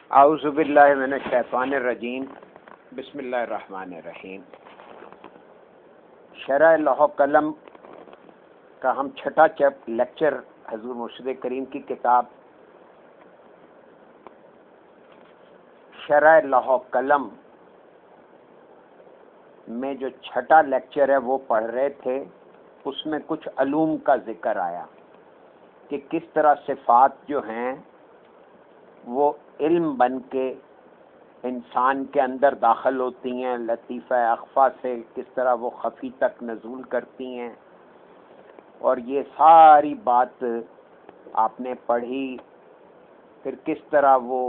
اعوذ باللہ من الشیطان الرجیم بسم اللہ الرحمن الرحیم۔ شرح لوح قلم کا ہم چھٹا لیکچر حضور مرشد کریم کی کتاب شرح لوح قلم میں جو چھٹا لیکچر ہے وہ پڑھ رہے تھے۔ اس میں کچھ علوم کا ذکر آیا کہ کس طرح صفات جو ہیں وہ علم بن کے انسان کے اندر داخل ہوتی ہیں، لطیفہ اخفا سے کس طرح وہ خفی تک نزول کرتی ہیں، اور یہ ساری بات آپ نے پڑھی۔ پھر کس طرح وہ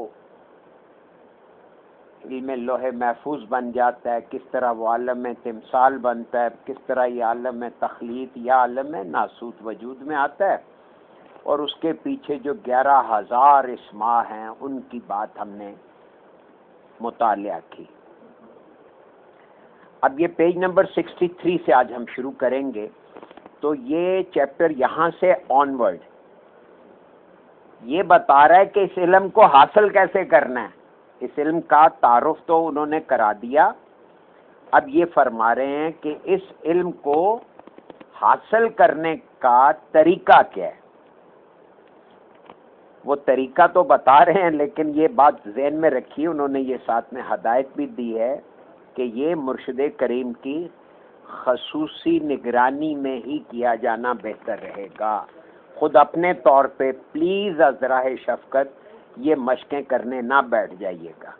علم لوح محفوظ بن جاتا ہے، کس طرح وہ عالم تمثال بنتا ہے، کس طرح یہ عالم تخلیق یا عالم ناسوت وجود میں آتا ہے، اور اس کے پیچھے جو 11,000 اسماء ہیں ان کی بات ہم نے مطالعہ کی۔ اب یہ پیج نمبر 63 سے آج ہم شروع کریں گے۔ تو یہ چیپٹر یہاں سے آن ورڈ یہ بتا رہا ہے کہ اس علم کو حاصل کیسے کرنا ہے۔ اس علم کا تعارف تو انہوں نے کرا دیا، اب یہ فرما رہے ہیں کہ اس علم کو حاصل کرنے کا طریقہ کیا ہے۔ وہ طریقہ تو بتا رہے ہیں، لیکن یہ بات ذہن میں رکھی، انہوں نے یہ ساتھ میں ہدایت بھی دی ہے کہ یہ مرشد کریم کی خصوصی نگرانی میں ہی کیا جانا بہتر رہے گا۔ خود اپنے طور پہ پلیز ازراہ شفقت یہ مشقیں کرنے نہ بیٹھ جائیے گا۔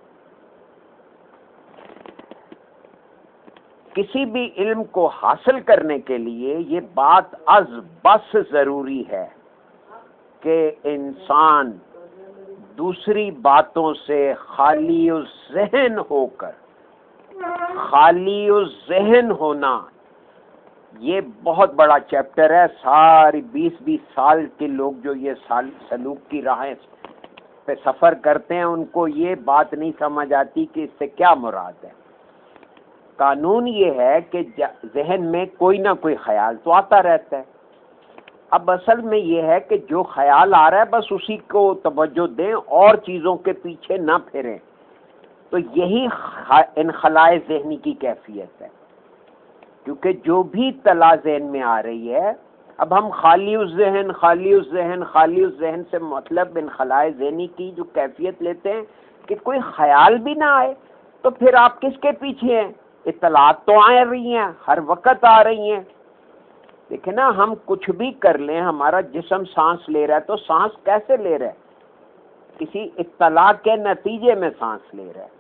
کسی بھی علم کو حاصل کرنے کے لیے یہ بات از بس ضروری ہے کہ انسان دوسری باتوں سے خالی الذہن ہو کر، خالی الذہن ہونا یہ بہت بڑا چیپٹر ہے۔ ساری 20 سال کے لوگ جو یہ سلوک کی راہیں پہ سفر کرتے ہیں ان کو یہ بات نہیں سمجھ آتی کہ اس سے کیا مراد ہے۔ قانون یہ ہے کہ ذہن میں کوئی نہ کوئی خیال تو آتا رہتا ہے۔ اب اصل میں یہ ہے کہ جو خیال آ رہا ہے بس اسی کو توجہ دیں اور چیزوں کے پیچھے نہ پھریں، تو یہی انخلاء ذہنی کی کیفیت ہے۔ کیونکہ جو بھی اطلاع ذہن میں آ رہی ہے، اب ہم خالی الذہن خالی الذہن خالی الذہن سے مطلب انخلاء ذہنی کی جو کیفیت لیتے ہیں کہ کوئی خیال بھی نہ آئے، تو پھر آپ کس کے پیچھے ہیں؟ اطلاعات تو آ رہی ہیں، ہر وقت آ رہی ہیں۔ دیکھیں نا، ہم کچھ بھی کر لیں، ہمارا جسم سانس لے رہا ہے تو سانس کیسے لے رہا ہے؟ کسی اطلاع کے نتیجے میں سانس لے رہا ہے۔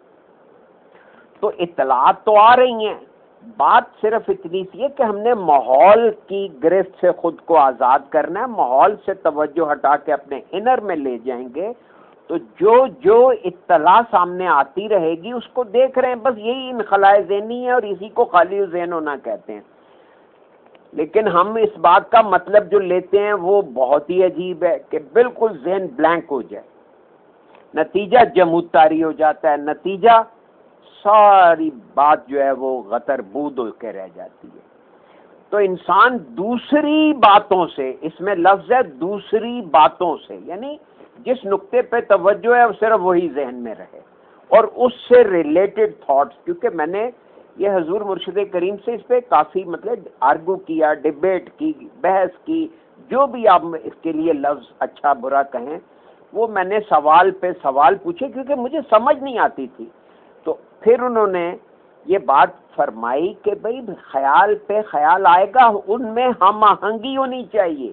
تو اطلاعات تو آ رہی ہیں، بات صرف اتنی سی ہے کہ ہم نے ماحول کی گرفت سے خود کو آزاد کرنا ہے۔ ماحول سے توجہ ہٹا کے اپنے انر میں لے جائیں گے تو جو اطلاع سامنے آتی رہے گی اس کو دیکھ رہے ہیں، بس یہی انخلاء ذہنی ہے اور اسی کو خالی ذہن ہونا کہتے ہیں۔ لیکن ہم اس بات کا مطلب جو لیتے ہیں وہ بہت ہی عجیب ہے کہ بالکل ذہن بلینک ہو جائے، نتیجہ جمود طاری ہو جاتا ہے، نتیجہ ساری بات جو ہے وہ غتر بود ہو کے رہ جاتی ہے۔ تو انسان دوسری باتوں سے، اس میں لفظ ہے دوسری باتوں سے، یعنی جس نقطے پہ توجہ ہے صرف وہی ذہن میں رہے، اور اس سے ریلیٹڈ تھاٹس، کیونکہ میں نے یہ حضور مرشد کریم سے اس پہ کافی آرگو کیا، ڈیبیٹ کی، بحث کی، جو بھی آپ اس کے لیے لفظ اچھا برا کہیں، وہ میں نے سوال پہ سوال پوچھے کیونکہ مجھے سمجھ نہیں آتی تھی۔ تو پھر انہوں نے یہ بات فرمائی کہ بھئی خیال پہ خیال آئے گا، ان میں ہم آہنگی ہونی چاہیے۔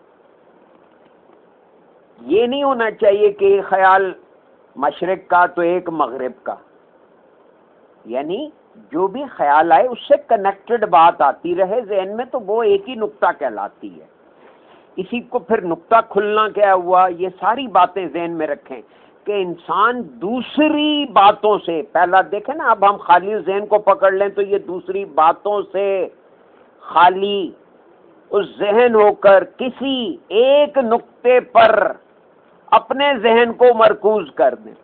یہ نہیں ہونا چاہیے کہ ایک خیال مشرق کا تو ایک مغرب کا، یعنی جو بھی خیال آئے اس سے کنیکٹڈ بات آتی رہے ذہن میں، تو وہ ایک ہی نقطہ کہلاتی ہے۔ اسی کو پھر نقطہ کھلنا کیا ہوا، یہ ساری باتیں ذہن میں رکھیں کہ انسان دوسری باتوں سے، پہلا دیکھیں نا، اب ہم خالی ذہن کو پکڑ لیں تو یہ دوسری باتوں سے خالی اس ذہن ہو کر کسی ایک نقطے پر اپنے ذہن کو مرکوز کر دیں۔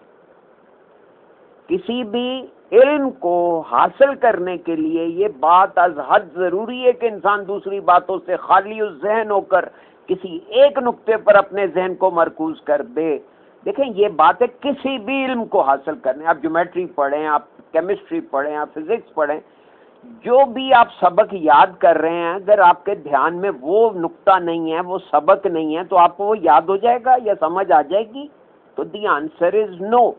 کسی بھی علم کو حاصل کرنے کے لیے یہ بات از حد ضروری ہے کہ انسان دوسری باتوں سے خالی الذہن ہو کر کسی ایک نقطے پر اپنے ذہن کو مرکوز کر دے، دیکھیں یہ بات ہے کسی بھی علم کو حاصل کرنے، آپ جیومیٹری پڑھیں، آپ کیمسٹری پڑھیں، آپ فزکس پڑھیں، جو بھی آپ سبق یاد کر رہے ہیں، اگر آپ کے دھیان میں وہ نقطہ نہیں ہے، وہ سبق نہیں ہے، تو آپ کو وہ یاد ہو جائے گا یا سمجھ آ جائے گی؟ تو دی آنسر از نو۔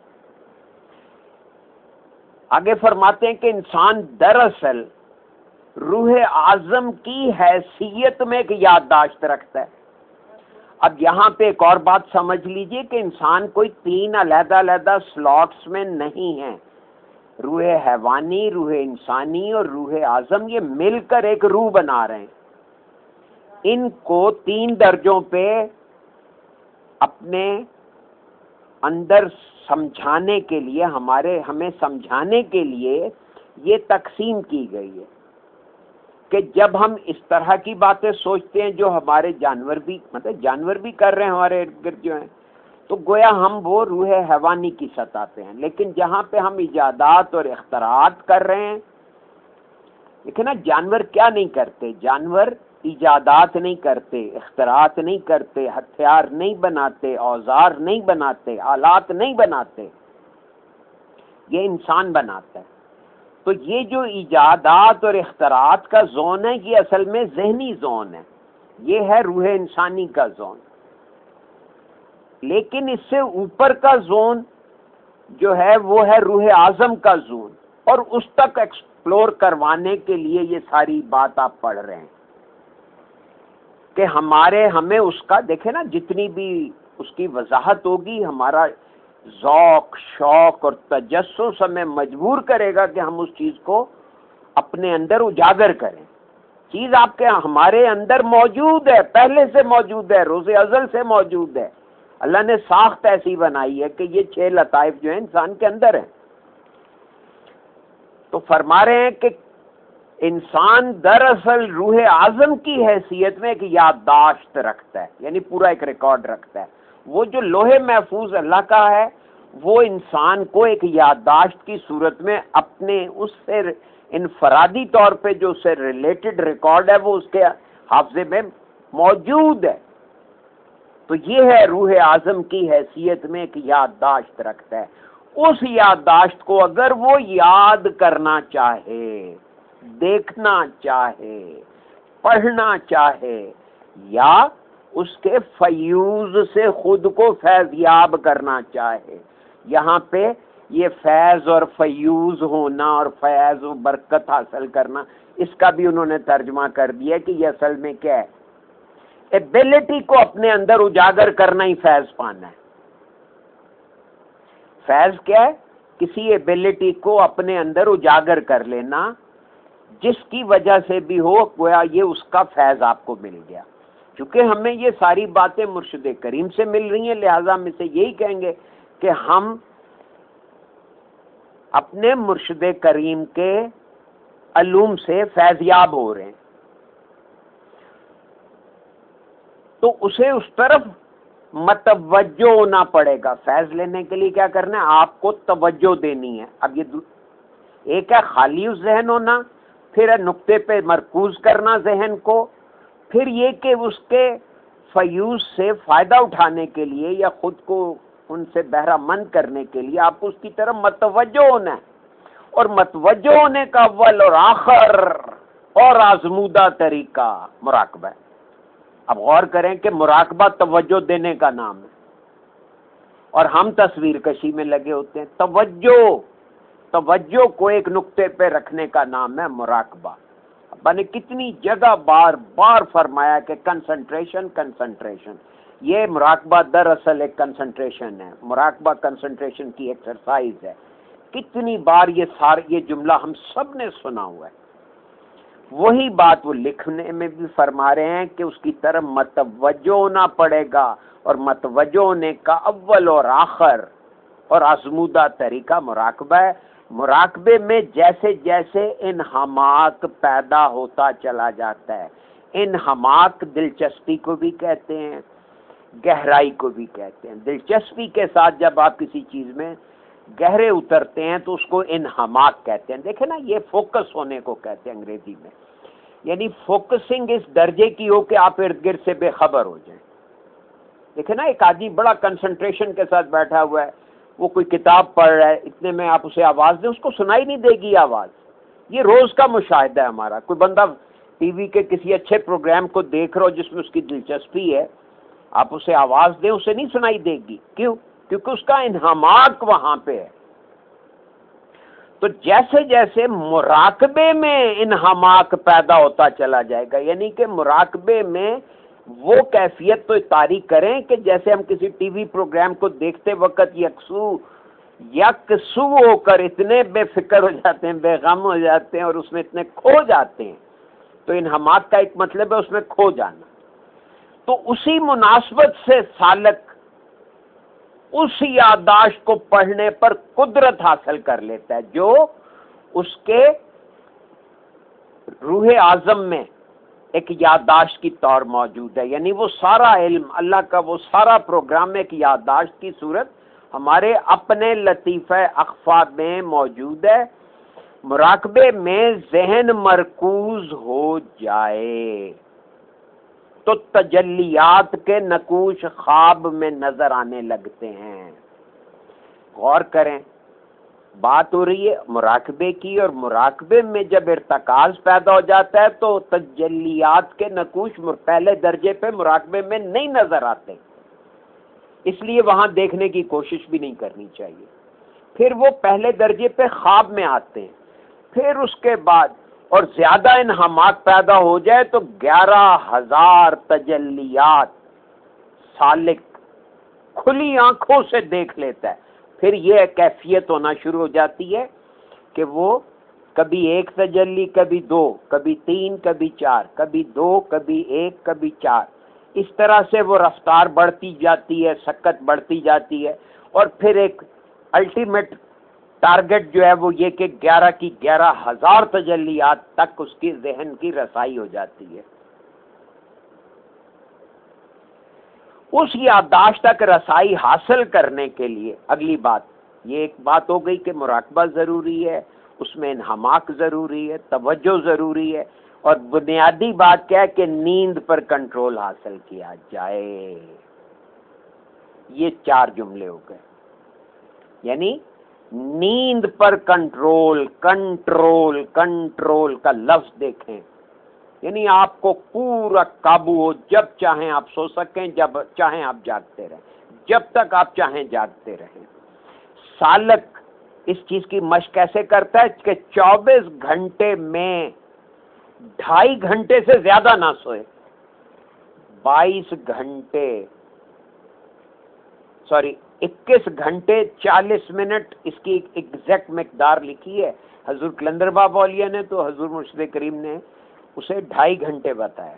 آگے فرماتے ہیں کہ انسان دراصل روح اعظم کی حیثیت میں ایک یادداشت رکھتا ہے۔ اب یہاں پہ ایک اور بات سمجھ لیجئے کہ انسان کوئی 3 علیحدہ علیحدہ سلاٹس میں نہیں ہے۔ روح حیوانی، روح انسانی اور روح اعظم یہ مل کر ایک روح بنا رہے ہیں۔ ان کو 3 درجوں پہ اپنے اندر سمجھانے کے لیے، ہمیں سمجھانے کے لیے یہ تقسیم کی گئی ہے کہ جب ہم اس طرح کی باتیں سوچتے ہیں جو ہمارے جانور بھی، مطلب جانور بھی کر رہے ہیں ہمارے ارد گرد جو ہیں، تو گویا ہم وہ روح حیوانی کی سطح پہ ہیں۔ لیکن جہاں پہ ہم ایجادات اور اختراعات کر رہے ہیں، لیکن نا جانور کیا نہیں کرتے؟ جانور ایجادات نہیں کرتے، اختراعات نہیں کرتے، ہتھیار نہیں بناتے، اوزار نہیں بناتے، آلات نہیں بناتے، یہ انسان بناتا ہے۔ تو یہ جو ایجادات اور اختراعات کا زون ہے، یہ اصل میں ذہنی زون ہے، یہ ہے روح انسانی کا زون۔ لیکن اس سے اوپر کا زون جو ہے وہ ہے روح اعظم کا زون، اور اس تک ایکسپلور کروانے کے لیے یہ ساری بات آپ پڑھ رہے ہیں کہ ہمیں اس کا دیکھیں نا، جتنی بھی اس کی وضاحت ہوگی، ہمارا ذوق، شوق اور تجسس ہمیں مجبور کرے گا کہ ہم اس چیز کو اپنے اندر اجاگر کریں۔ چیز آپ کے ہمارے اندر موجود ہے، پہلے سے موجود ہے، روز ازل سے موجود ہے۔ اللہ نے ساخت ایسی بنائی ہے کہ یہ 6 لطائف جو ہیں انسان کے اندر ہیں۔ تو فرما رہے ہیں کہ انسان دراصل روح اعظم کی حیثیت میں ایک یادداشت رکھتا ہے، یعنی پورا ایک ریکارڈ رکھتا ہے۔ وہ جو لوح محفوظ اللہ کا ہے، وہ انسان کو ایک یادداشت کی صورت میں اپنے اس سے انفرادی طور پہ جو اس سے ریلیٹڈ ریکارڈ ہے وہ اس کے حافظے میں موجود ہے۔ تو یہ ہے روح اعظم کی حیثیت میں ایک یادداشت رکھتا ہے۔ اس یادداشت کو اگر وہ یاد کرنا چاہے، دیکھنا چاہے، پڑھنا چاہے، یا اس کے فیوز سے خود کو فیضیاب کرنا چاہے، یہاں پہ یہ فیض اور فیوز ہونا اور فیض و برکت حاصل کرنا، اس کا بھی انہوں نے ترجمہ کر دیا کہ یہ اصل میں کیا ہے؟ ایبلٹی کو اپنے اندر اجاگر کرنا ہی فیض پانا ہے۔ فیض کیا ہے؟ کسی ایبلٹی کو اپنے اندر اجاگر کر لینا، جس کی وجہ سے بھی ہو گویا یہ اس کا فیض آپ کو مل گیا۔ چونکہ ہمیں یہ ساری باتیں مرشد کریم سے مل رہی ہیں، لہذا ہم اسے یہی کہیں گے کہ ہم اپنے مرشد کریم کے علوم سے فیضیاب ہو رہے ہیں۔ تو اسے اس طرف متوجہ ہونا پڑے گا۔ فیض لینے کے لیے کیا کرنا ہے؟ آپ کو توجہ دینی ہے۔ اب یہ ایک ہے خالی ذہن ہونا، پھر ہے نقطے پہ مرکوز کرنا ذہن کو، پھر یہ کہ اس کے فیوز سے فائدہ اٹھانے کے لیے یا خود کو ان سے بہرہ مند کرنے کے لیے آپ کو اس کی طرف متوجہ ہونا ہے۔ اور متوجہ ہونے کا اول اور آخر اور آزمودہ طریقہ مراقبہ ہے۔ اب غور کریں کہ مراقبہ توجہ دینے کا نام ہے، اور ہم تصویر کشی میں لگے ہوتے ہیں۔ توجہ کو ایک نقطے پہ رکھنے کا نام ہے مراقبہ۔ ابا نے کتنی جگہ بار بار فرمایا کہ کنسنٹریشن، یہ مراقبہ دراصل ایک کنسنٹریشن ہے، مراقبہ کنسنٹریشن کی ایکسرسائز ہے۔ کتنی بار یہ جملہ ہم سب نے سنا ہوا ہے۔ وہی بات وہ لکھنے میں بھی فرما رہے ہیں کہ اس کی طرف متوجہ ہونا پڑے گا، اور متوجہ ہونے کا اول اور آخر اور آزمودہ طریقہ مراقبہ ہے۔ مراقبے میں جیسے جیسے انہماک پیدا ہوتا چلا جاتا ہے، انہماک دلچسپی کو بھی کہتے ہیں، گہرائی کو بھی کہتے ہیں۔ دلچسپی کے ساتھ جب آپ کسی چیز میں گہرے اترتے ہیں تو اس کو انہماک کہتے ہیں۔ دیکھیں نا، یہ فوکس ہونے کو کہتے ہیں انگریزی میں، یعنی فوکسنگ اس درجے کی ہو کہ آپ ارد گرد سے بے خبر ہو جائیں۔ دیکھیں نا، ایک آدمی بڑا کنسنٹریشن کے ساتھ بیٹھا ہوا ہے، وہ کوئی کتاب پڑھ رہا ہے، اتنے میں آپ اسے آواز دیں، اس کو سنائی نہیں دے گی آواز. یہ روز کا مشاہدہ ہے ہمارا. کوئی بندہ ٹی وی کے کسی اچھے پروگرام کو دیکھ رہا ہو جس میں اس کی دلچسپی ہے، آپ اسے آواز دیں، اسے نہیں سنائی دے گی. کیوں؟ کیونکہ اس کا انہماک وہاں پہ ہے. تو جیسے جیسے مراقبے میں انہماک پیدا ہوتا چلا جائے گا، یعنی کہ مراقبے میں وہ کیفیت تو طاری کریں کہ جیسے ہم کسی ٹی وی پروگرام کو دیکھتے وقت یکسو ہو کر اتنے بے فکر ہو جاتے ہیں، بے غم ہو جاتے ہیں اور اس میں اتنے کھو جاتے ہیں. تو انہماک کا ایک مطلب ہے اس میں کھو جانا. تو اسی مناسبت سے سالک اس یادداشت کو پڑھنے پر قدرت حاصل کر لیتا ہے جو اس کے روح اعظم میں ایک یادداشت کی طور موجود ہے. یعنی وہ سارا علم اللہ کا، وہ سارا پروگرام ایک یادداشت کی صورت ہمارے اپنے لطیفہ اخفا میں موجود ہے. مراقبے میں ذہن مرکوز ہو جائے تو تجلیات کے نقوش خواب میں نظر آنے لگتے ہیں. غور کریں، بات ہو رہی ہے مراقبے کی، اور مراقبے میں جب ارتکاز پیدا ہو جاتا ہے تو تجلیات کے نقوش پہلے درجے پہ مراقبے میں نہیں نظر آتے، اس لیے وہاں دیکھنے کی کوشش بھی نہیں کرنی چاہیے. پھر وہ پہلے درجے پہ خواب میں آتے ہیں. پھر اس کے بعد اور زیادہ انہماک پیدا ہو جائے تو 11,000 تجلیات سالک کھلی آنکھوں سے دیکھ لیتا ہے. پھر یہ کیفیت ہونا شروع ہو جاتی ہے کہ وہ کبھی ایک تجلی، کبھی دو، کبھی تین، کبھی چار، کبھی دو، کبھی ایک، کبھی چار. اس طرح سے وہ رفتار بڑھتی جاتی ہے، سکت بڑھتی جاتی ہے، اور پھر ایک الٹیمیٹ ٹارگٹ جو ہے وہ یہ کہ 11 کی 11,000 تجلیات تک اس کی ذہن کی رسائی ہو جاتی ہے. اس یادداشت تک رسائی حاصل کرنے کے لیے اگلی بات یہ ایک بات ہو گئی کہ مراقبہ ضروری ہے، اس میں انہماک ضروری ہے، توجہ ضروری ہے، اور بنیادی بات کیا ہے کہ نیند پر کنٹرول حاصل کیا جائے. یہ 4 جملے ہو گئے. یعنی نیند پر کنٹرول کا لفظ دیکھیں، یعنی آپ کو پورا قابو ہو، جب چاہیں آپ سو سکیں، جب چاہیں آپ جاگتے رہیں، جب تک آپ چاہیں جاگتے رہیں. سالک اس چیز کی مشق کیسے کرتا ہے کہ 24 گھنٹے میں 2.5 گھنٹے سے زیادہ نہ سوئے. 21 گھنٹے 40 منٹ اس کی ایگزیکٹ مقدار لکھی ہے حضور کلندر بابا اولیاء نے، تو حضور مرشد کریم نے اسے 2.5 گھنٹے بتایا.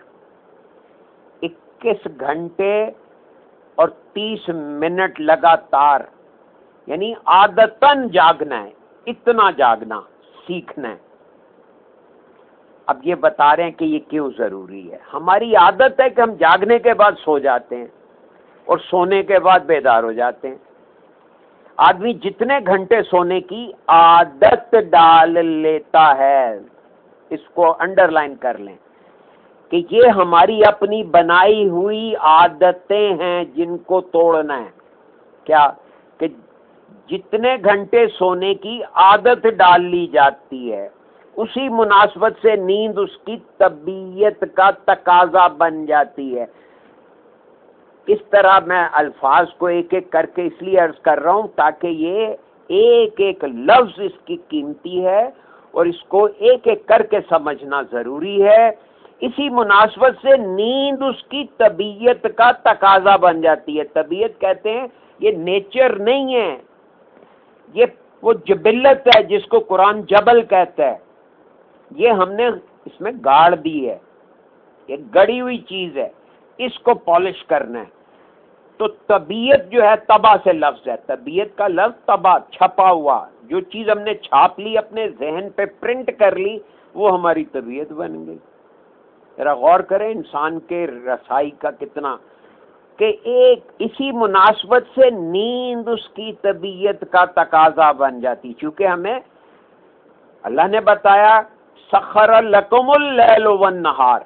21 گھنٹے اور 30 منٹ لگاتار، یعنی عادتاً جاگنا ہے، اتنا جاگنا سیکھنا ہے. اب یہ بتا رہے ہیں کہ یہ کیوں ضروری ہے. ہماری عادت ہے کہ ہم جاگنے کے بعد سو جاتے ہیں اور سونے کے بعد بیدار ہو جاتے ہیں. آدمی جتنے گھنٹے سونے کی عادت ڈال لیتا ہے، اس کو انڈر لائن کر لیں کہ یہ ہماری اپنی بنائی ہوئی عادتیں ہیں جن کو توڑنا ہے. کیا کہ جتنے گھنٹے سونے کی عادت ڈال لی جاتی ہے، اسی مناسبت سے نیند اس کی طبیعت کا تقاضا بن جاتی ہے. اس طرح میں الفاظ کو ایک ایک کر کے اس لیے عرض کر رہا ہوں تاکہ یہ ایک ایک لفظ اس کی قیمتی ہے اور اس کو ایک ایک کر کے سمجھنا ضروری ہے. اسی مناسبت سے نیند اس کی طبیعت کا تقاضا بن جاتی ہے. طبیعت کہتے ہیں یہ نیچر نہیں ہے، یہ وہ جبلت ہے جس کو قرآن جبل کہتا ہے. یہ ہم نے اس میں گاڑ دی ہے، یہ گڑی ہوئی چیز ہے، اس کو پالش کرنا ہے. تو طبیعت جو ہے طبع سے لفظ ہے، طبیعت کا لفظ طبع، چھپا ہوا. جو چیز ہم نے چھاپ لی، اپنے ذہن پہ پرنٹ کر لی، وہ ہماری طبیعت بن گئی. ذرا غور کریں انسان کے رسائی کا کتنا، کہ ایک اسی مناسبت سے نیند اس کی طبیعت کا تقاضا بن جاتی. چونکہ ہمیں اللہ نے بتایا سخر لکم اللیل والنہار، کہ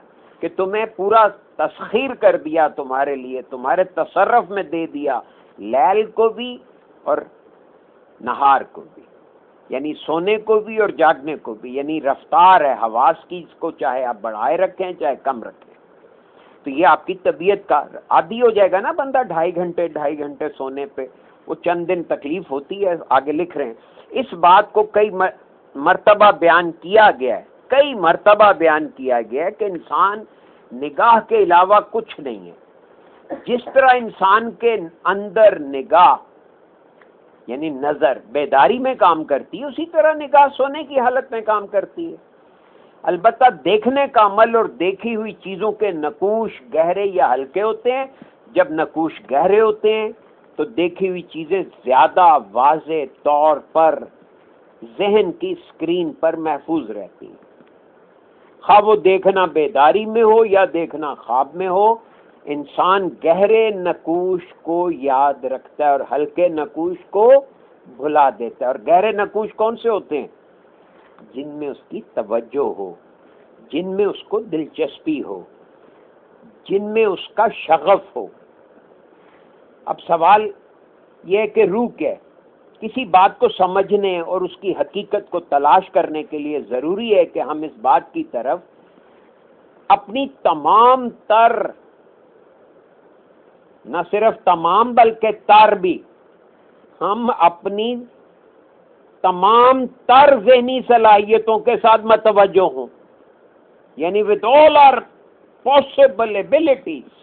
کہ تمہیں پورا تسخیر کر دیا تمہارے لیے، تمہارے تصرف میں دے دیا، لیل کو بھی اور نہار کو بھی، یعنی سونے کو بھی اور جاگنے کو بھی، یعنی رفتار ہے حواس کی، اس کو چاہے آپ بڑھائے رکھیں چاہے کم رکھیں۔ تو یہ آپ کی طبیعت کا عادی ہو جائے گا نا بندہ 2.5 گھنٹے سونے پہ، وہ چند دن تکلیف ہوتی ہے، آگے لکھ رہے ہیں اس بات کو کئی مرتبہ بیان کیا گیا ہے، کئی مرتبہ بیان کیا گیا ہے کہ انسان نگاہ کے علاوہ کچھ نہیں ہے۔ جس طرح انسان کے اندر نگاہ یعنی نظر بیداری میں کام کرتی ہے، اسی طرح نگاہ سونے کی حالت میں کام کرتی ہے۔ البتہ دیکھنے کا عمل اور دیکھی ہوئی چیزوں کے نقوش گہرے یا ہلکے ہوتے ہیں۔ جب نقوش گہرے ہوتے ہیں تو دیکھی ہوئی چیزیں زیادہ واضح طور پر ذہن کی اسکرین پر محفوظ رہتی ہیں، خواہ وہ دیکھنا بیداری میں ہو یا دیکھنا خواب میں ہو۔ انسان گہرے نقوش کو یاد رکھتا ہے اور ہلکے نقوش کو بھلا دیتا ہے۔ اور گہرے نقوش کون سے ہوتے ہیں؟ جن میں اس کی توجہ ہو، جن میں اس کو دلچسپی ہو، جن میں اس کا شغف ہو۔ اب سوال یہ ہے کہ روح کیا ہے؟ کسی بات کو سمجھنے اور اس کی حقیقت کو تلاش کرنے کے لیے ضروری ہے کہ ہم اس بات کی طرف اپنی تمام تر، نہ صرف تمام بلکہ تر بھی، ہم اپنی تمام تر ذہنی صلاحیتوں کے ساتھ متوجہ ہوں، یعنی with all our possible abilities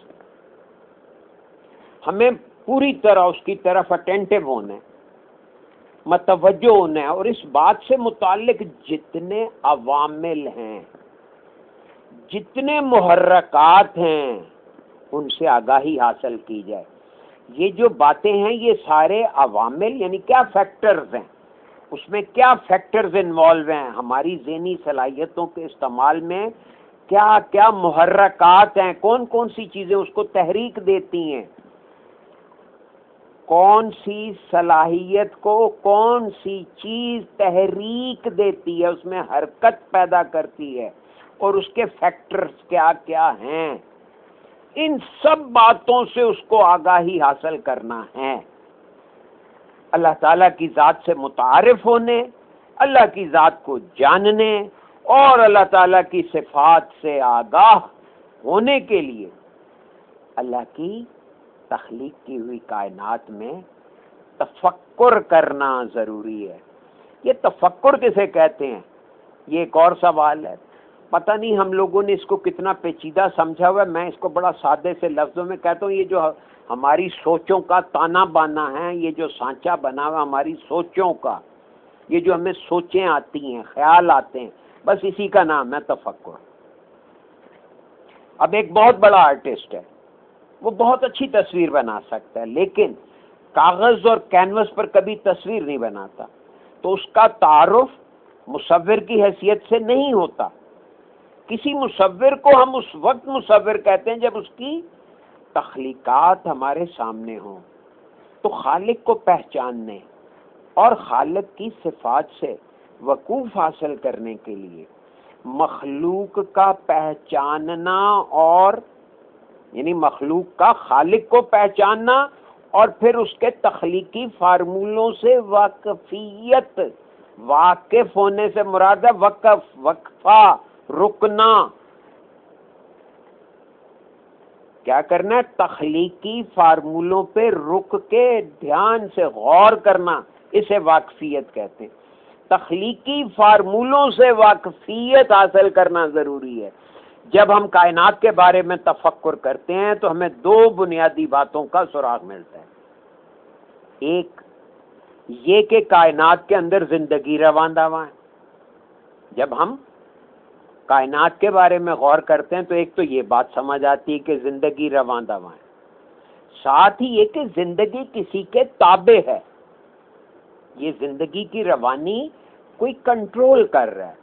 ہمیں پوری طرح اس کی طرف اٹینٹو ہونا ہے، متوجہ ہونا ہے، اور اس بات سے متعلق جتنے عوامل ہیں، جتنے محرکات ہیں، ان سے آگاہی حاصل کی جائے۔ یہ جو باتیں ہیں یہ سارے عوامل یعنی کیا فیکٹرز ہیں، اس میں کیا فیکٹرز انوالو ہیں، ہماری ذہنی صلاحیتوں کے استعمال میں کیا کیا محرکات ہیں، کون کون سی چیزیں اس کو تحریک دیتی ہیں، کون سی صلاحیت کو کون سی چیز تحریک دیتی ہے، اس میں حرکت پیدا کرتی ہے، اور اس کے فیکٹرز کیا کیا ہیں۔ ان سب باتوں سے اس کو آگاہی حاصل کرنا ہے۔ اللہ تعالیٰ کی ذات سے متعارف ہونے، اللہ کی ذات کو جاننے اور اللہ تعالیٰ کی صفات سے آگاہ ہونے کے لیے اللہ کی تخلیق کی ہوئی کائنات میں تفکر کرنا ضروری ہے۔ یہ تفکر کسے کہتے ہیں؟ یہ ایک اور سوال ہے۔ پتہ نہیں ہم لوگوں نے اس کو کتنا پیچیدہ سمجھا ہوا ہے۔ میں اس کو بڑا سادے سے لفظوں میں کہتا ہوں، یہ جو ہماری سوچوں کا تانا بانا ہے، یہ جو سانچہ بنا ہوا ہماری سوچوں کا، یہ جو ہمیں سوچیں آتی ہیں، خیال آتے ہیں، بس اسی کا نام ہے تفکر۔ اب ایک بہت بڑا آرٹسٹ ہے، وہ بہت اچھی تصویر بنا سکتا ہے، لیکن کاغذ اور کینوس پر کبھی تصویر نہیں بناتا، تو اس کا تعارف مصور کی حیثیت سے نہیں ہوتا۔ کسی مصور کو ہم اس وقت مصور کہتے ہیں جب اس کی تخلیقات ہمارے سامنے ہوں۔ تو خالق کو پہچاننے اور خالق کی صفات سے وقوف حاصل کرنے کے لیے مخلوق کا پہچاننا، اور یعنی مخلوق کا خالق کو پہچاننا، اور پھر اس کے تخلیقی فارمولوں سے واقفیت، واقف ہونے سے مراد ہے وقفہ، رکنا۔ کیا کرنا ہے؟ تخلیقی فارمولوں پہ رک کے دھیان سے غور کرنا، اسے واقفیت کہتے ہیں۔ تخلیقی فارمولوں سے واقفیت حاصل کرنا ضروری ہے۔ جب ہم کائنات کے بارے میں تفکر کرتے ہیں تو ہمیں دو بنیادی باتوں کا سراغ ملتا ہے۔ ایک یہ کہ کائنات کے اندر زندگی رواں دواں ہے۔ جب ہم کائنات کے بارے میں غور کرتے ہیں تو ایک تو یہ بات سمجھ آتی ہے کہ زندگی رواں دواں ہے، ساتھ ہی یہ کہ زندگی کسی کے تابع ہے، یہ زندگی کی روانی کوئی کنٹرول کر رہا ہے۔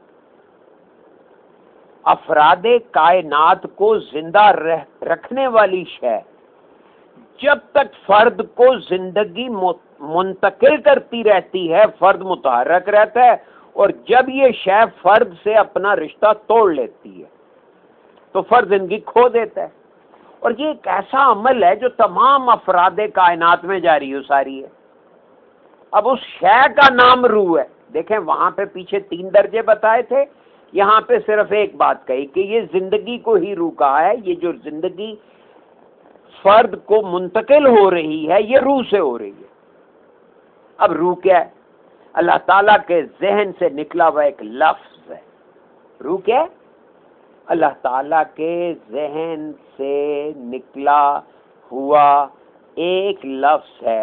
افراد کائنات کو زندہ رکھنے والی شے جب تک فرد کو زندگی منتقل کرتی رہتی ہے، فرد متحرک رہتا ہے، اور جب یہ شے فرد سے اپنا رشتہ توڑ لیتی ہے تو فرد زندگی کھو دیتا ہے. اور یہ ایک ایسا عمل ہے جو تمام افراد کائنات میں جاری و ساری ہے. اب اس شے کا نام روح ہے. دیکھیں وہاں پہ پیچھے 3 درجے بتائے تھے, یہاں پہ صرف ایک بات کہی کہ یہ زندگی کو ہی روح کہا ہے. یہ جو زندگی فرد کو منتقل ہو رہی ہے یہ روح سے ہو رہی ہے. اب روح کیا ہے؟ اللہ تعالیٰ کے ذہن سے نکلا ہوا ایک لفظ ہے. روح کیا ہے؟ اللہ تعالیٰ کے ذہن سے نکلا ہوا ایک لفظ ہے.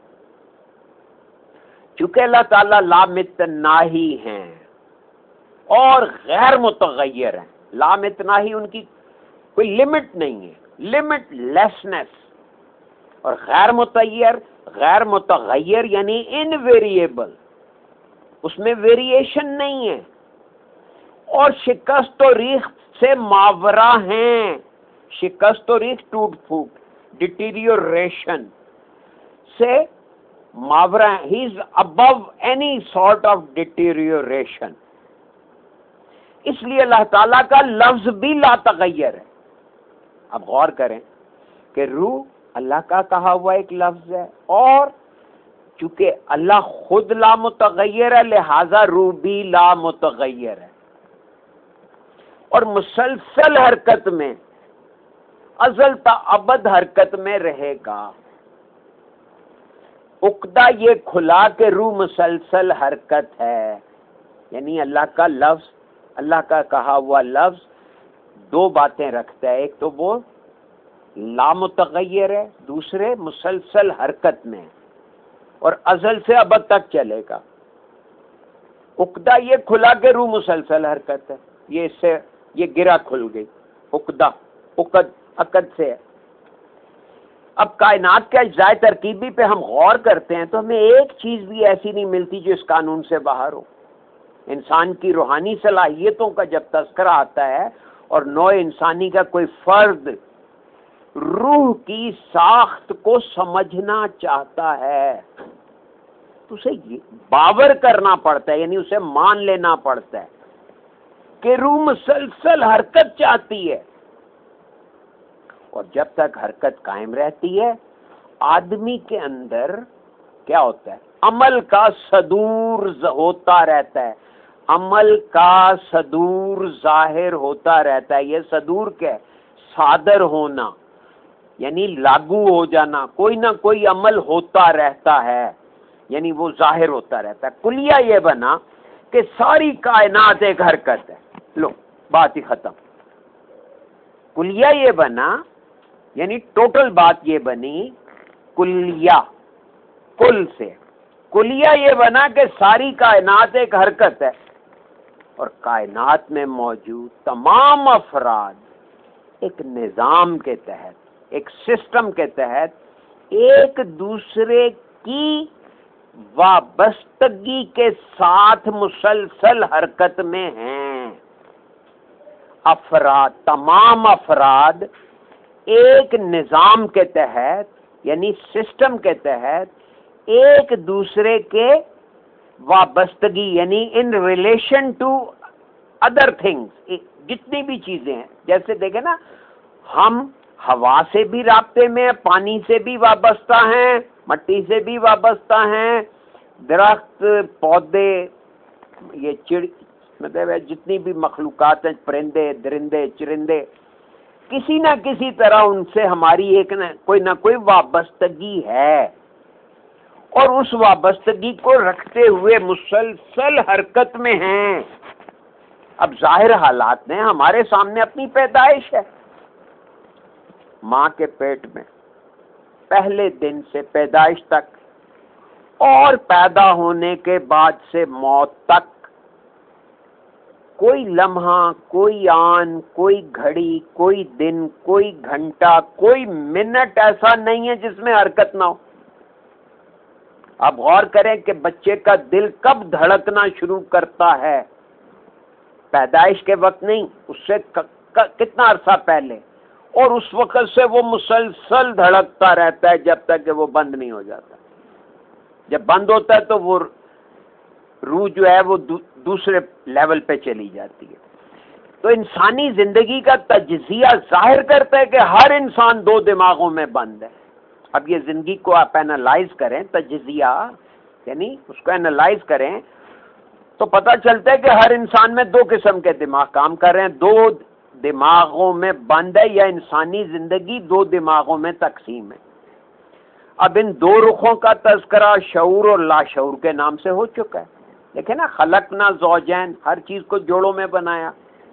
چونکہ اللہ تعالیٰ لامتناہی ہیں اور غیر متغیر ہیں. لامتناہی ان کی کوئی لمٹ نہیں ہے, لمٹ لیسنس. اور غیر متغیر یعنی انویریبل, اس میں ویریشن نہیں ہے. اور شکست و ریخت سے ماورا ہیں. شکست و ریخت, ٹوٹ پھوٹ, ڈیٹیریوریشن سے ماورا. He is above any sort of deterioration. اس لیے اللہ تعالیٰ کا لفظ بھی لا تغیر ہے. اب غور کریں کہ روح اللہ کا کہا ہوا ایک لفظ ہے, اور چونکہ اللہ خود لا متغیر ہے لہذا روح بھی لا متغیر ہے, اور مسلسل حرکت میں, ازل تا ابد حرکت میں رہے گا. عقدہ یہ کھلا کہ روح مسلسل حرکت ہے. یعنی اللہ کا لفظ, اللہ کا کہا ہوا لفظ 2 باتیں رکھتا ہے. ایک تو وہ لامتغیر ہے, دوسرے مسلسل حرکت میں, اور ازل سے ابد تک چلے گا. عقدہ یہ کھلا کہ روح مسلسل حرکت ہے. یہ اس سے یہ گرہ کھل گئی. عقدہ عقد سے ہے. اب کائنات کے اجزاء ترکیبی پہ ہم غور کرتے ہیں تو ہمیں ایک چیز بھی ایسی نہیں ملتی جو اس قانون سے باہر ہو. انسان کی روحانی صلاحیتوں کا جب تذکرہ آتا ہے اور نوع انسانی کا کوئی فرد روح کی ساخت کو سمجھنا چاہتا ہے تو اسے باور کرنا پڑتا ہے, یعنی اسے مان لینا پڑتا ہے کہ روح مسلسل حرکت چاہتی ہے. اور جب تک حرکت قائم رہتی ہے آدمی کے اندر کیا ہوتا ہے؟ عمل کا صدور ہوتا رہتا ہے. عمل کا صدور ظاہر ہوتا رہتا ہے. یہ صدور کیا ہے؟ صادر ہونا, یعنی لاگو ہو جانا. کوئی نہ کوئی عمل ہوتا رہتا ہے, یعنی وہ ظاہر ہوتا رہتا ہے. کلیہ یہ بنا کہ ساری کائنات ایک حرکت ہے. لو بات ہی ختم. کلیہ یہ بنا, یعنی ٹوٹل بات یہ بنی کلیہ, کل سے کلیہ یہ بنا کہ ساری کائنات ایک حرکت ہے, اور کائنات میں موجود تمام افراد ایک نظام کے تحت, ایک سسٹم کے تحت ایک دوسرے کی وابستگی کے ساتھ مسلسل حرکت میں ہیں. افراد, تمام افراد ایک نظام کے تحت یعنی سسٹم کے تحت ایک دوسرے کے وابستگی یعنی in relation to other things, جتنی بھی چیزیں ہیں. جیسے دیکھیں نا, ہم ہوا سے بھی رابطے میں, پانی سے بھی وابستہ ہیں, مٹی سے بھی وابستہ ہیں, درخت, پودے, یہ مطلب جتنی بھی مخلوقات ہیں, پرندے, درندے, چرندے, کسی نہ کسی طرح ان سے ہماری ایک نہ کوئی وابستگی ہے, اور اس وابستگی کو رکھتے ہوئے مسلسل حرکت میں ہیں. اب ظاہر حالات میں ہمارے سامنے اپنی پیدائش ہے. ماں کے پیٹ میں پہلے دن سے پیدائش تک اور پیدا ہونے کے بعد سے موت تک کوئی لمحہ, کوئی آن, کوئی گھڑی, کوئی دن, کوئی گھنٹہ, کوئی منٹ ایسا نہیں ہے جس میں حرکت نہ ہو. آپ غور کریں کہ بچے کا دل کب دھڑکنا شروع کرتا ہے؟ پیدائش کے وقت نہیں, اس سے کتنا عرصہ پہلے, اور اس وقت سے وہ مسلسل دھڑکتا رہتا ہے جب تک کہ وہ بند نہیں ہو جاتا. جب بند ہوتا ہے تو وہ روح جو ہے وہ دوسرے لیول پہ چلی جاتی ہے. تو انسانی زندگی کا تجزیہ ظاہر کرتا ہے کہ ہر انسان دو دماغوں میں بند ہے۔ اب یہ زندگی کو آپ اینالائز کریں، تجزیہ یعنی اس کو اینالائز کریں تو پتہ چلتا ہے کہ ہر انسان میں دو قسم کے دماغ کام کر رہے ہیں، دو دماغوں میں بند ہے، یا انسانی زندگی دو دماغوں میں تقسیم ہے۔ اب ان دو رخوں کا تذکرہ شعور اور لاشعور کے نام سے ہو چکا ہے۔ دیکھیں نا، خلقنا زوجین، ہر چیز کو جوڑوں میں بنایا،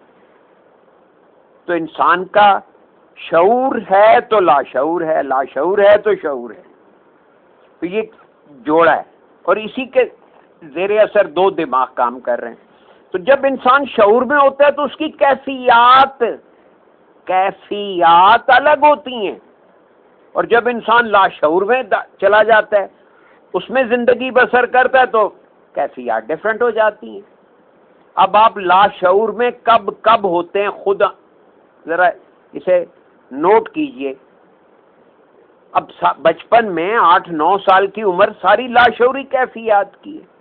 تو انسان کا شعور ہے تو لاشعور ہے، لاشعور ہے تو شعور ہے، تو یہ جوڑا ہے، اور اسی کے زیر اثر دو دماغ کام کر رہے ہیں۔ تو جب انسان شعور میں ہوتا ہے تو اس کی کیفیات الگ ہوتی ہیں، اور جب انسان لاشعور میں چلا جاتا ہے، اس میں زندگی بسر کرتا ہے، تو کیفیات ڈیفرنٹ ہو جاتی ہیں۔ اب آپ لاشعور میں کب کب ہوتے ہیں، خود ذرا اسے نوٹ کیجئے۔ اب بچپن میں 8-9 سال کی عمر ساری لاشعوری کیفیات کی ہے،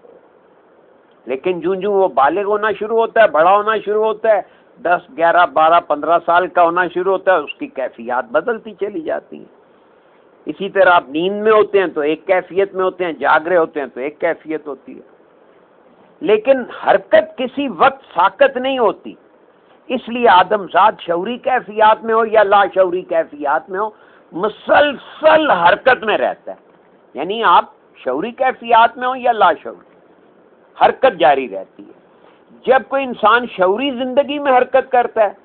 لیکن جوں وہ بالغ ہونا شروع ہوتا ہے، بڑا ہونا شروع ہوتا ہے، 10 11 12 15 سال کا ہونا شروع ہوتا ہے، اس کی کیفیات بدلتی چلی جاتی ہیں۔ اسی طرح آپ نیند میں ہوتے ہیں تو ایک کیفیت میں ہوتے ہیں، جاگ رہے ہوتے ہیں تو ایک کیفیت ہوتی ہے، لیکن حرکت کسی وقت ساکت نہیں ہوتی۔ اس لیے آدم ذات شعوری کیفیات میں ہو یا لاشعوری کیفیات میں ہو، مسلسل حرکت میں رہتا ہے، یعنی آپ شعوری کیفیات میں ہو یا لاشعوری، حرکت جاری رہتی ہے۔ جب کوئی انسان شعوری زندگی میں حرکت کرتا ہے،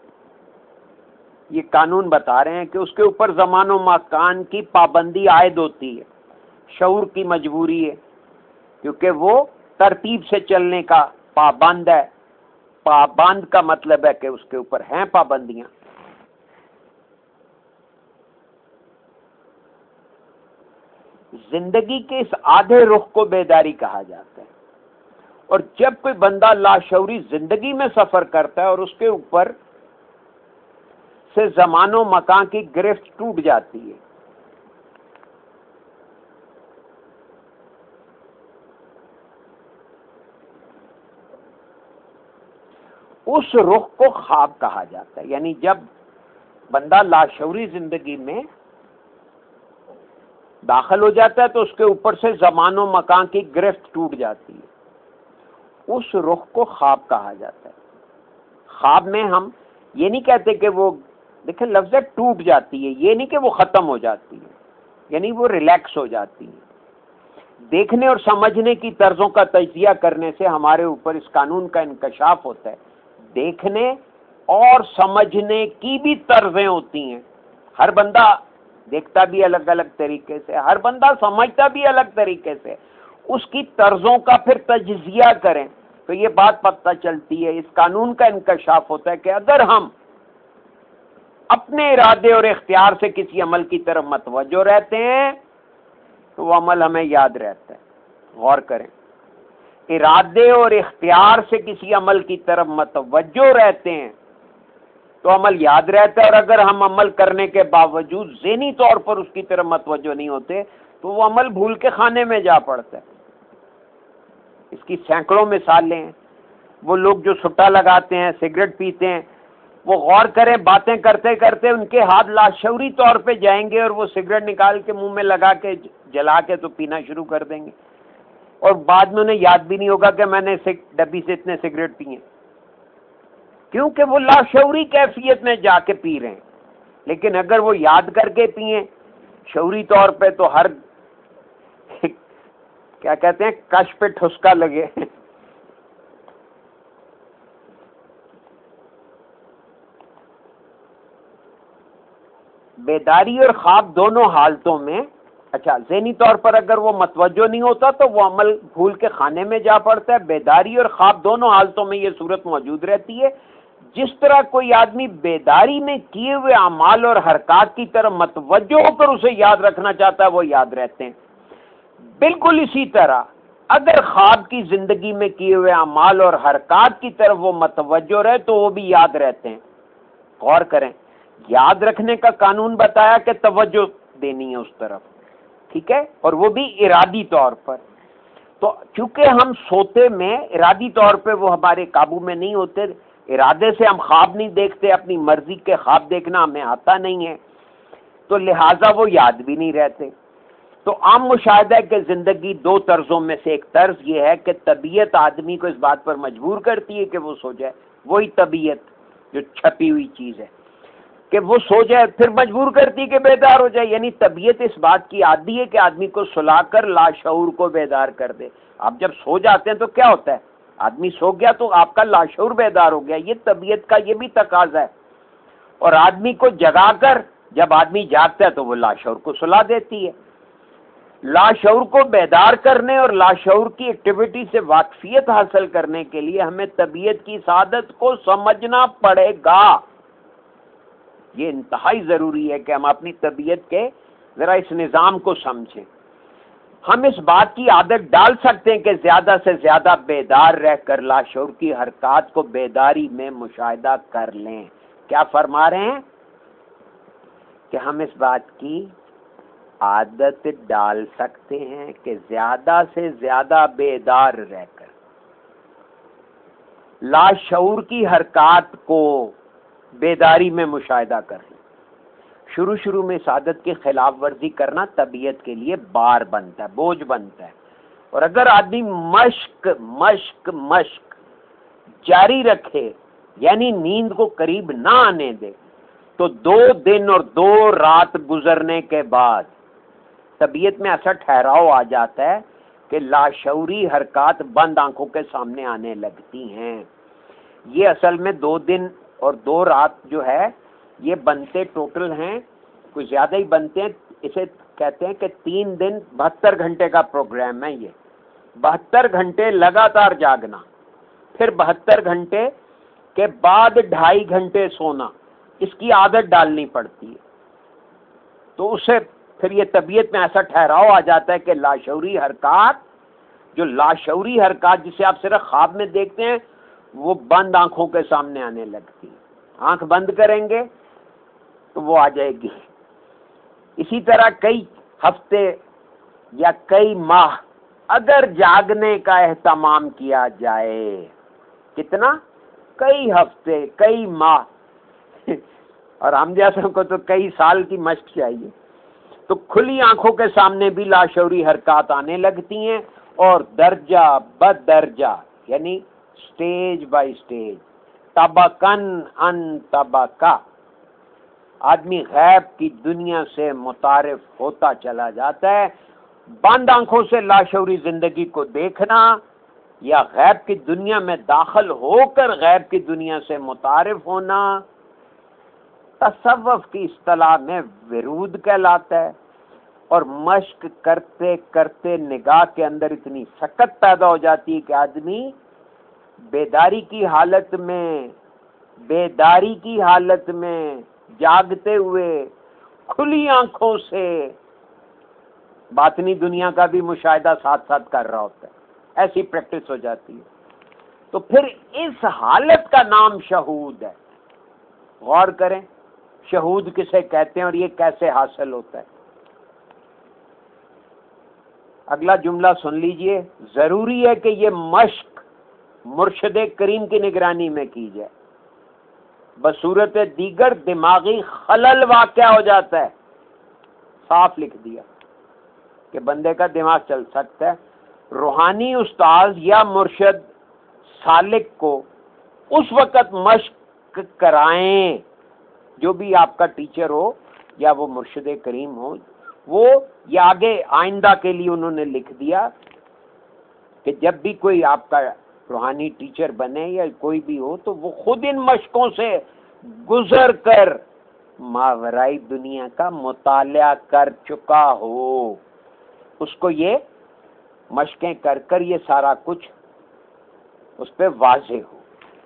یہ قانون بتا رہے ہیں کہ اس کے اوپر زمان و مکان کی پابندی عائد ہوتی ہے، شعور کی مجبوری ہے، کیونکہ وہ ترتیب سے چلنے کا پابند ہے۔ پابند کا مطلب ہے کہ اس کے اوپر ہیں پابندیاں۔ زندگی کے اس آدھے رخ کو بیداری کہا جاتا ہے، اور جب کوئی بندہ لاشعوری زندگی میں سفر کرتا ہے اور اس کے اوپر سے زمان و مکان کی گرفت ٹوٹ جاتی ہے، اس رخ کو خواب کہا جاتا ہے۔ یعنی جب بندہ لاشعوری زندگی میں داخل ہو جاتا ہے تو اس کے اوپر سے زمان و مکان کی گرفت ٹوٹ جاتی ہے، اس رخ کو خواب کہا جاتا ہے۔ خواب میں ہم یہ نہیں کہتے کہ وہ، دیکھیں لفظ ہے ٹوٹ جاتی ہے، یہ نہیں کہ وہ ختم ہو جاتی ہے، یعنی وہ ریلیکس ہو جاتی ہے۔ دیکھنے اور سمجھنے کی طرزوں کا تجزیہ کرنے سے ہمارے اوپر اس قانون کا انکشاف ہوتا ہے۔ دیکھنے اور سمجھنے کی بھی طرزیں ہوتی ہیں، ہر بندہ دیکھتا بھی الگ الگ طریقے سے، ہر بندہ سمجھتا بھی الگ طریقے سے، اس کی طرزوں کا پھر تجزیہ کریں تو یہ بات پتہ چلتی ہے، اس قانون کا انکشاف ہوتا ہے کہ اگر ہم اپنے ارادے اور اختیار سے کسی عمل کی طرف متوجہ رہتے ہیں تو وہ عمل ہمیں یاد رہتا ہے۔ غور کریں، ارادے اور اختیار سے کسی عمل کی طرف متوجہ رہتے ہیں تو عمل یاد رہتا ہے، اور اگر ہم عمل کرنے کے باوجود ذہنی طور پر اس کی طرف متوجہ نہیں ہوتے تو وہ عمل بھول کے خانے میں جا پڑتا ہے۔ اس کی سینکڑوں مثالیں ہیں۔ وہ لوگ جو سٹا لگاتے ہیں، سگریٹ پیتے ہیں، وہ غور کریں، باتیں کرتے کرتے ان کے ہاتھ لاشعوری طور پہ جائیں گے اور وہ سگریٹ نکال کے منہ میں لگا کے جلا کے تو پینا شروع کر دیں گے، اور بعد میں انہیں یاد بھی نہیں ہوگا کہ میں نے ڈبی سے اتنے سگریٹ پیے، کیونکہ وہ لاشعوری کیفیت میں جا کے پی رہے ہیں۔ لیکن اگر وہ یاد کر کے پیئیں شعوری طور پہ تو ہر کیا کہتے ہیں کش پہ ٹھسکا لگے۔ بیداری اور خواب دونوں حالتوں میں، اچھا ذہنی طور پر اگر وہ متوجہ نہیں ہوتا تو وہ عمل بھول کے خانے میں جا پڑتا ہے۔ بیداری اور خواب دونوں حالتوں میں یہ صورت موجود رہتی ہے۔ جس طرح کوئی آدمی بیداری میں کیے ہوئے اعمال اور حرکات کی طرف متوجہ ہو کر اسے یاد رکھنا چاہتا ہے وہ یاد رہتے ہیں، بالکل اسی طرح اگر خواب کی زندگی میں کیے ہوئے اعمال اور حرکات کی طرف وہ متوجہ رہے تو وہ بھی یاد رہتے ہیں۔ غور کریں، یاد رکھنے کا قانون بتایا کہ توجہ دینی ہے اس طرف، ٹھیک ہے، اور وہ بھی ارادی طور پر۔ تو چونکہ ہم سوتے میں ارادی طور پہ وہ ہمارے قابو میں نہیں ہوتے، ارادے سے ہم خواب نہیں دیکھتے، اپنی مرضی کے خواب دیکھنا ہمیں آتا نہیں ہے، تو لہٰذا وہ یاد بھی نہیں رہتے۔ تو عام مشاہدہ ہے کہ زندگی دو طرزوں میں سے ایک طرز یہ ہے کہ طبیعت آدمی کو اس بات پر مجبور کرتی ہے کہ وہ سو جائے، وہی طبیعت جو چھپی ہوئی چیز ہے کہ وہ سو جائے، پھر مجبور کرتی ہے کہ بیدار ہو جائے، یعنی طبیعت اس بات کی عادی ہے کہ آدمی کو سلا کر لاشعور کو بیدار کر دے۔ آپ جب سو جاتے ہیں تو کیا ہوتا ہے؟ آدمی سو گیا تو آپ کا لاشعور بیدار ہو گیا، یہ طبیعت کا یہ بھی تقاضا ہے۔ اور آدمی کو جگا کر جب آدمی جاگتا ہے تو وہ لاشعور کو سلا دیتی ہے۔ لاشعور کو بیدار کرنے اور لاشعور کی ایکٹیویٹی سے واقفیت حاصل کرنے کے لیے ہمیں طبیعت کی سعادت کو سمجھنا پڑے گا۔ یہ انتہائی ضروری ہے کہ ہم اپنی طبیعت کے ذرا اس نظام کو سمجھیں۔ ہم اس بات کی عادت ڈال سکتے ہیں کہ زیادہ سے زیادہ بیدار رہ کر لاشعور کی حرکات کو بیداری میں مشاہدہ کر لیں۔ کیا فرما رہے ہیں؟ کہ ہم اس بات کی عادت ڈال سکتے ہیں کہ زیادہ سے زیادہ بیدار رہ کر لاشعور کی حرکات کو بیداری میں مشاہدہ کر لیں۔ شروع میں اس عادت کی خلاف ورزی کرنا طبیعت کے لیے بار بنتا ہے، بوجھ بنتا ہے، اور اگر آدمی مشق جاری رکھے، یعنی نیند کو قریب نہ آنے دے، تو 2 دن اور 2 رات گزرنے کے بعد طبیعت میں ایسا ٹھہراؤ آ جاتا ہے کہ لاشعوری حرکات بند آنکھوں کے سامنے آنے لگتی ہیں۔ یہ اصل میں 2 دن اور 2 رات جو ہے یہ بنتے ٹوٹل ہیں، کچھ زیادہ ہی بنتے ہیں، اسے کہتے ہیں کہ 3 دن 72 گھنٹے کا پروگرام ہے۔ یہ 72 گھنٹے لگاتار جاگنا، پھر 72 گھنٹے کے بعد 2.5 گھنٹے سونا، اس کی عادت ڈالنی پڑتی ہے۔ تو اسے پھر یہ طبیعت میں ایسا ٹھہراؤ آ جاتا ہے کہ لاشعوری حرکات جسے آپ صرف خواب میں دیکھتے ہیں وہ بند آنکھوں کے سامنے آنے لگتی ہیں۔ آنکھ بند کریں گے تو وہ آ جائے گی۔ اسی طرح کئی ہفتے یا کئی ماہ اگر جاگنے کا اہتمام کیا جائے، کتنا؟ کئی ہفتے، کئی ماہ، اور ہم جیسوں کو تو کئی سال کی مشق چاہیے، تو کھلی آنکھوں کے سامنے بھی لاشعوری حرکات آنے لگتی ہیں، اور درجہ بدرجہ یعنی سٹیج بائی سٹیج، طبقاً ان طبقہ آدمی غیب کی دنیا سے متعارف ہوتا چلا جاتا ہے۔ بند آنکھوں سے لاشعوری زندگی کو دیکھنا یا غیب کی دنیا میں داخل ہو کر غیب کی دنیا سے متعارف ہونا تصوف کی اصطلاح میں ورود کہلاتا ہے، اور مشق کرتے کرتے نگاہ کے اندر اتنی سکت پیدا ہو جاتی ہے کہ آدمی بیداری کی حالت میں جاگتے ہوئے کھلی آنکھوں سے باطنی دنیا کا بھی مشاہدہ ساتھ ساتھ کر رہا ہوتا ہے۔ ایسی پریکٹس ہو جاتی ہے، تو پھر اس حالت کا نام شہود ہے۔ غور کریں شہود کسے کہتے ہیں اور یہ کیسے حاصل ہوتا ہے۔ اگلا جملہ سن لیجئے، ضروری ہے کہ یہ مشق مرشد کریم کی نگرانی میں کی جائے، بصورت دیگر دماغی خلل واقع ہو جاتا ہے۔ صاف لکھ دیا کہ بندے کا دماغ چل سکتا ہے۔ روحانی استاذ یا مرشد سالک کو اس وقت مشق کرائیں، جو بھی آپ کا ٹیچر ہو یا وہ مرشد کریم ہو، وہ یہ آگے آئندہ کے لیے انہوں نے لکھ دیا کہ جب بھی کوئی آپ کا روحانی ٹیچر بنے یا کوئی بھی ہو تو وہ خود ان مشقوں سے گزر کر ماورائی دنیا کا مطالعہ کر چکا ہو، اس کو یہ مشقیں کر کر یہ سارا کچھ اس پہ واضح ہو،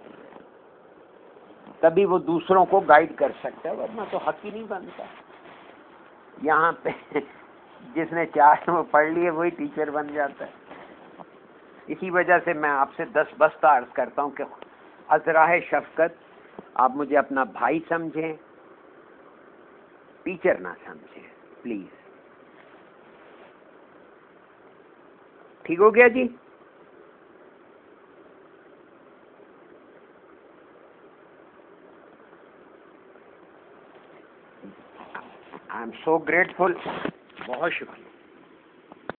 تبھی وہ دوسروں کو گائیڈ کر سکتا ہے، ورنہ تو حق ہی نہیں بنتا۔ یہاں پہ جس نے 4 وہ پڑھ لیے وہی ٹیچر بن جاتا ہے۔ اسی وجہ سے میں آپ سے دستبستہ عرض کرتا ہوں کہ ازراہ شفقت آپ مجھے اپنا بھائی سمجھیں، ٹیچر نہ سمجھیں پلیز۔ ٹھیک ہو گیا جی؟ M so grateful. بہت شکریہ.